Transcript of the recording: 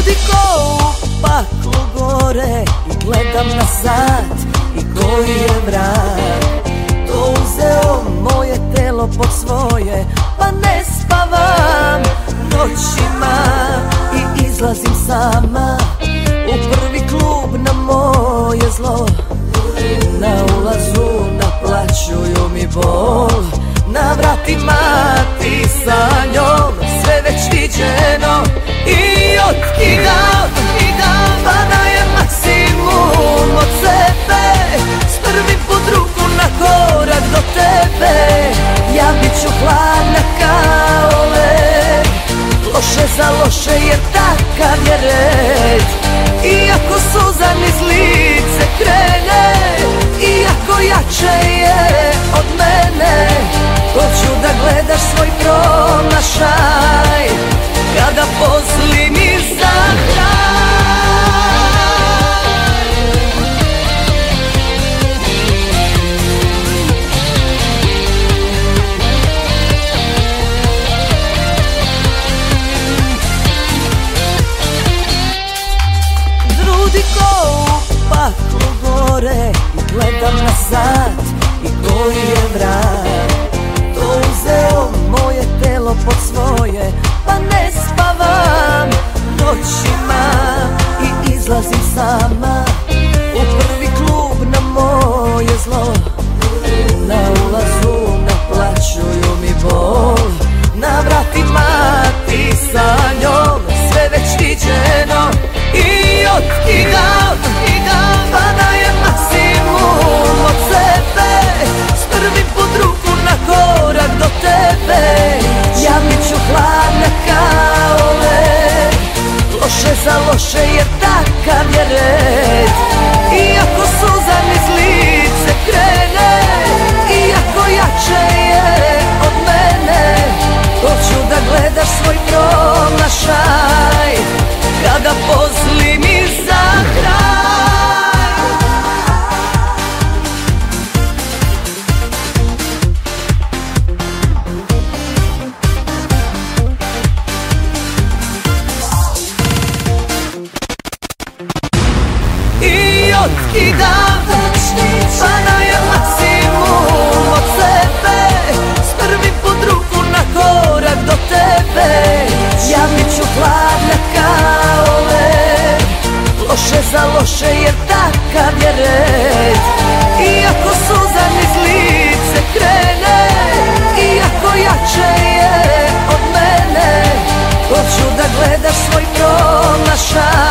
Grudi ko u paklu gore i gledam na sat i koji je mrak. To uzeo moje telo pod svoje, pa ne spavam noćima i izlazim sama u prvi klub na moje zlo. Na ulazu naplaćuju mi bol, na vratima ti sa njom, sve već viđeno i otkidam. Pada je maksimum od sebe, s prvim pod ruku na korak do tebe. Ja bit ću hladna kao led, loše za loše jer takav je red. Iako suza niz lice krene, iako jače je od mene, hoću da gledaš svoj promašaj kada pozlim iza kraj. Grudi ko u paklu gore i gledam na sat i koji je mrak. To uzeo moje telo pod svoje, pa ne spavam noćima i izlazim sama u prvi klub na moje zlo. Na ulazu naplaćuju mi bol, na vratima ti sa njom, sve već viđeno i otkidam. Pada je maksimum od sebe, s prvim pod ruku na korak do tebe. Ja bit ću hladna kao led, loše za loše jer takav je red. Iako suza niz lice krene, iako jače je od mene, hoću da gledaš svoj promašaj kada pozlim iza kraj. I otkidam, pada je maksimum od sebe, s prvim pod ruku na korak do tebe. Ja bit ću hladna kao led, loše za loše jer takav je red. Iako suza niz lice krene, iako jače je od mene, hoću da gledaš svoj promašaj